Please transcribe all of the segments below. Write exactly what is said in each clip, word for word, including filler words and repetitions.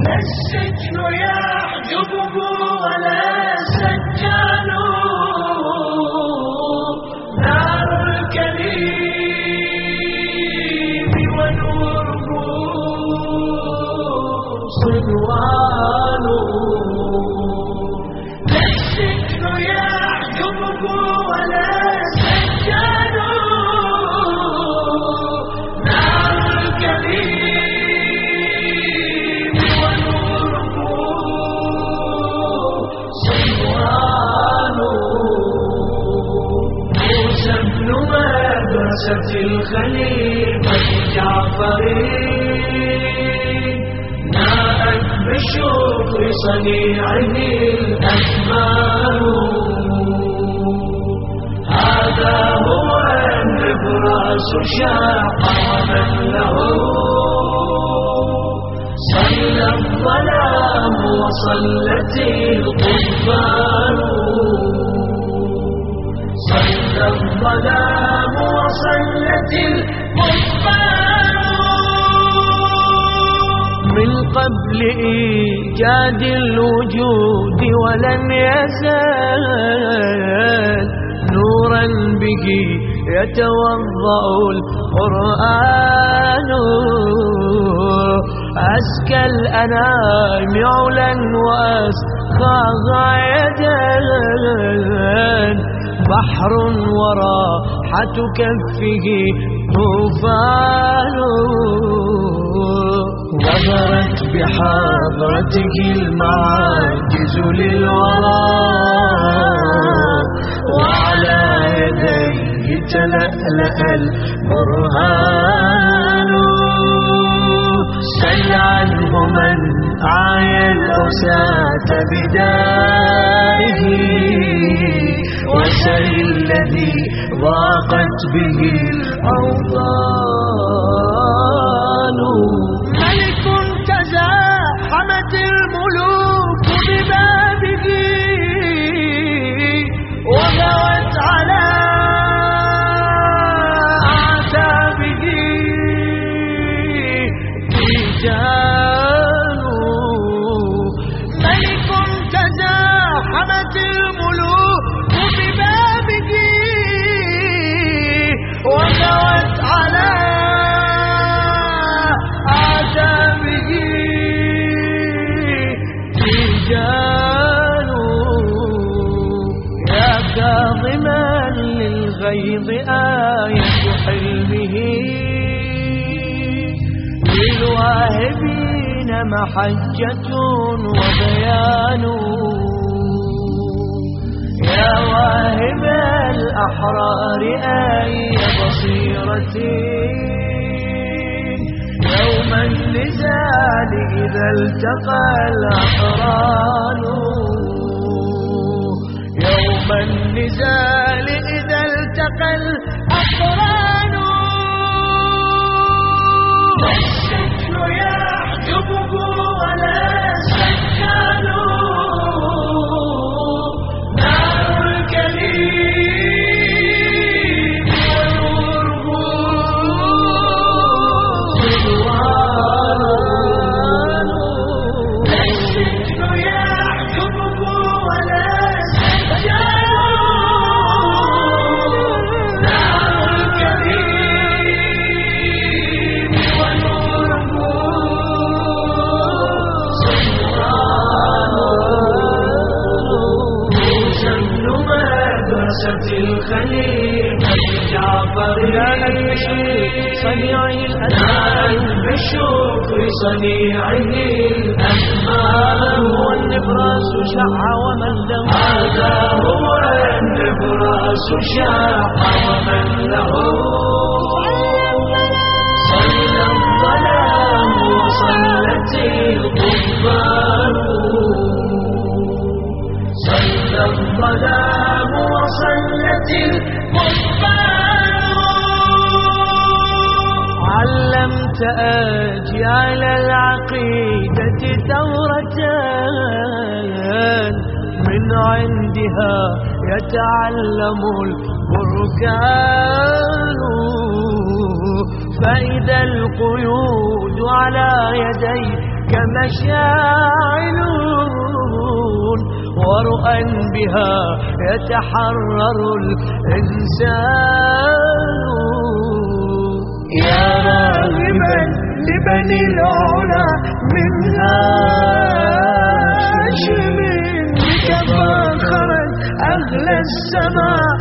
السجن يحجبه ولا سجان، نار الكريم ونوره صنوان. السجن يحجبه ولا سجان، نار الكريم ونوره صنوان. موسى بن مدرسة الخليفة جعفر، ناءت بشكر صنيعه الأكمال. هذا هو النبراس شاق ومن له صلى الظلام وصلت القضبان. صلى الظلام وصلت القضبان. من قبل إيجاد الوجود ولن يزال نورا به يتوضأ القرآن. أزكى الأنام علا وأسخى غاية، بحر وراحة كفه طوفان. ظهرت بحضرته المعاجز للوراء، وعلى يديه تلألأ البرهان. سل عنه من عايا الأساة بدائه، وسل الذي ضاقت به الأوطان. ملك تزاحمت الملوك ببابه، وغوت على أعتابه تيجان. ملك تزاحمت الملوك ببابه، وغوت على أعتابه تيجان. يا كاظما للغيظ آية حلمه، للواهبين محجة وبيان. يا واهب الأحرار أي بصيرة، يوم النزال إذا التقى الأقران. يوم النزال إذا التقى الأقران. السجن يحجبه ولا سجان، نار الكريم ونوره صنوان. السجن يحجبه ولا سجان، نار الكريم ونوره صنوان. موسى بن مدرسة الخليفة جعفر، ناءت بشكر صنيعه الأكمال. هو النبراس شع ومن له، هذا هو النبراس شع ومن له صلى الظلام وصلت القضبان. صلى الظلام وصلت القضبان. علمت أجيال العقيدة ثورة، من عندها يتعلم البركان. فإذا القيود على يديك المشاعلون ورؤى بها يتحرر الإنسان. يا راغبا لبني العلا من هاشم تفاخرت أغلى السماء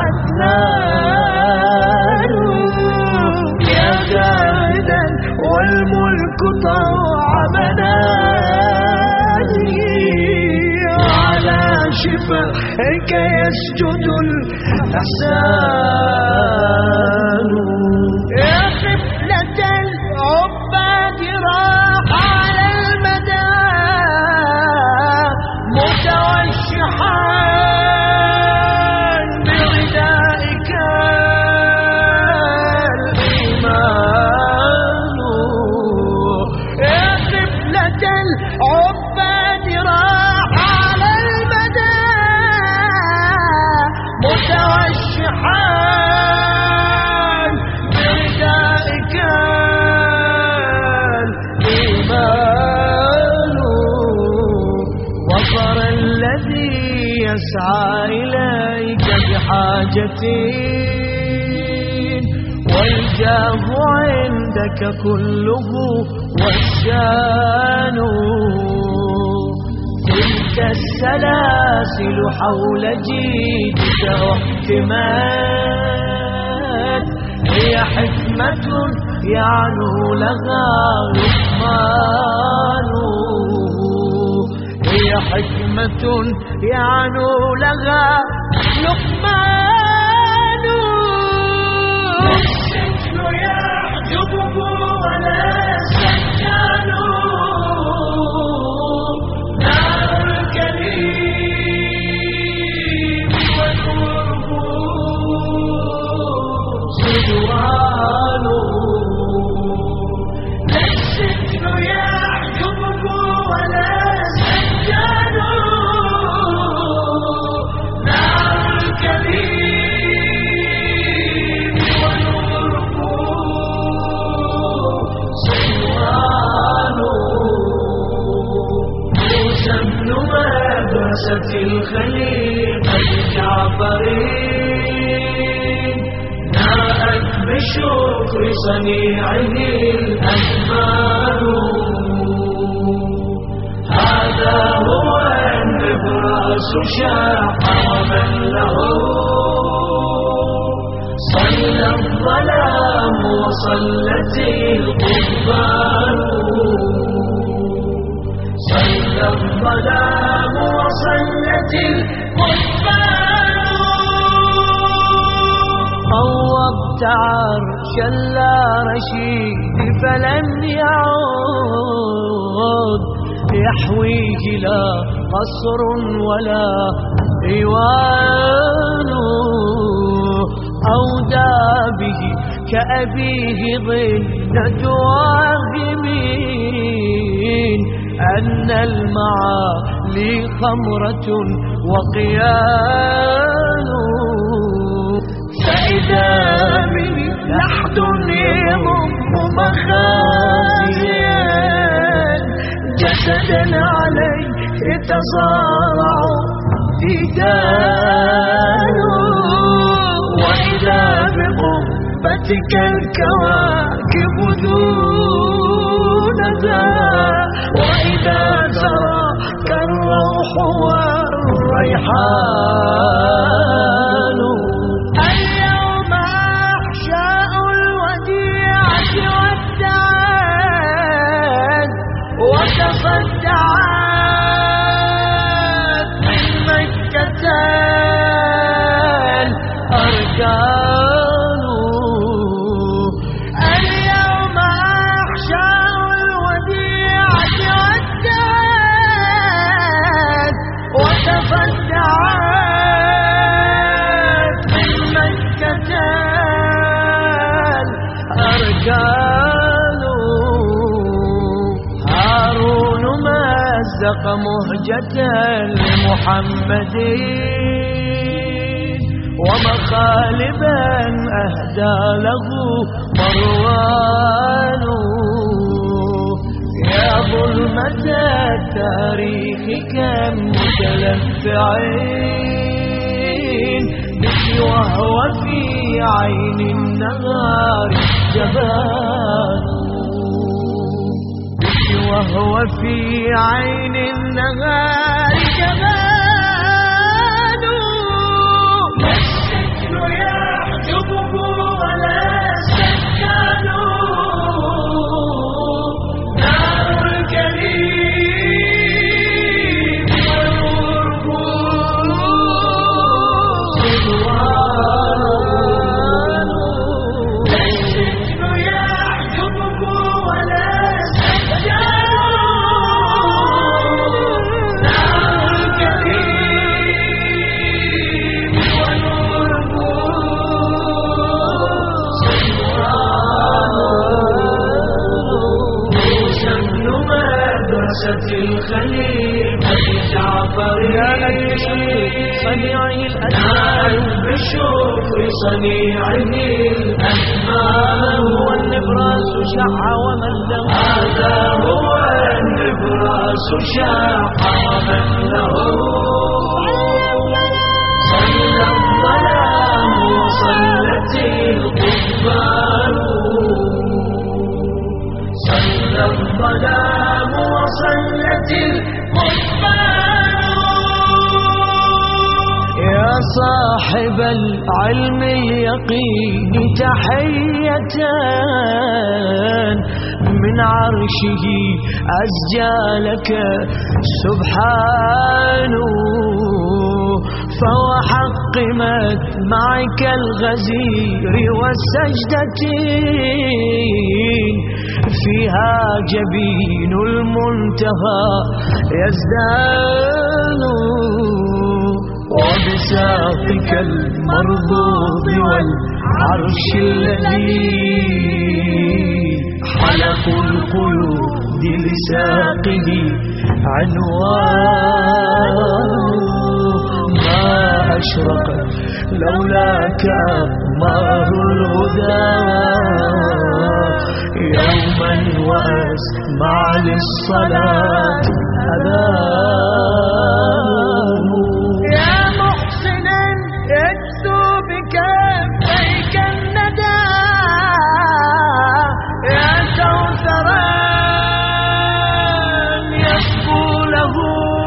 عدنان. يا زاهدا والملك طوع بناني على شفاهك يسجد الإحسان. يا قبلة العباد راح على المدى متوشحا بردائك الإيمان. يا قبلة العباد راح على المدى متوشحا بردائك الإيمان. وصر الذي يسعى إليك بحاجتي والجاه عندك كله والشان. تلك السلاسل حول جيدك واحتمال هي حكمة يعنو لها لقمان. هي حكمة يعنو لها لقمان. السجن يحجبه ولا سجان نار الكريم ونوره صدوان. السجن يحجبه ولا سجان نار الكريم ونوره صدوان. موسى بن مدرسة الخليفة الجعفري جاءت بشكر صنيعه الأزمان. هذا هو النبراس شاح ومن له صلى الظلام وصلت القضبان. صلى الظلام وصلت القضبان. قوضت عرشا لا رشيد فلم يعود يحويه لا قصر ولا ديوان. أودى به كأبيه ظلة واهمين أن المعالي خمرة وقيان. فإذا به لحد يضم مخازيا جسدا عليه يتصارع ديدان. وإذا بقبتك الكواكب دونها وإذا تراك الروح والريحان. اليوم أحشاء الوديعة والدعان وتصدعت من مكة الأركان. اليوم أحشاء الوديعة والدعان وتصدعت من مكة الأركان. هارون مزق مهجة لمحمد ومخالبا أهدى له مروان. يا ظلم مدى التاريخ كم متلفعين بك وهو في عين النهار جبان، بك وهو في عين النهار جبان. لا السجن يحجبه ولا السكان، نار الكريم ونوره صنوان. لا السجن يحجبه ولا السكان، نار الكريم ونوره الخليفة جعفر يا صنيعه الأسماء بالشكر صنيعه الأسماء. هو النبراس شع ومن له، هذا هو النبراس شع ومن له. صلى الظلام وصلت القضبان، صلى الظلام وصلت القضبان. يا صاحب العلم اليقين تحية من عرشه أزجى لك سبحانه، فوحقمت معك الغزير والسجدتين، فيها جبين المنتهى يزدان، وبساقك المرضوض والعرش الذي حلق القيود لساقه عنوان. ما أشرقت لولاك أقمار الهدى يوما وأسمع للصلاة أذان. يا محسنا اكسو بكفيك الندى، يا كوثرا يصفو له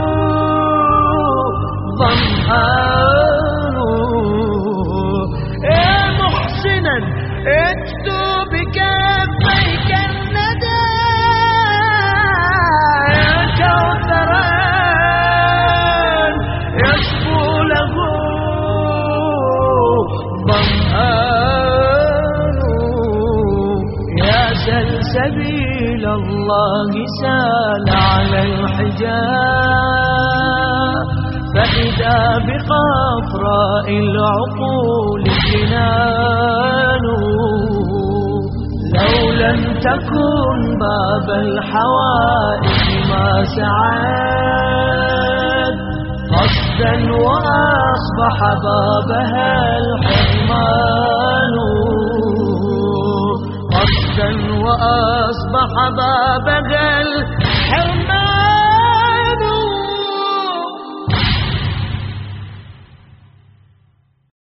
ظمآن. يا محسنا اكسو بكفيك الندى، يا كوثرا يصفو له ظمآن. يا سلسبيل الله سال على الحجاب، فإذا بقفراء العقول جنان. لو لم تكن باب الحوائج ما سعاد قصدا، وأصبح بابها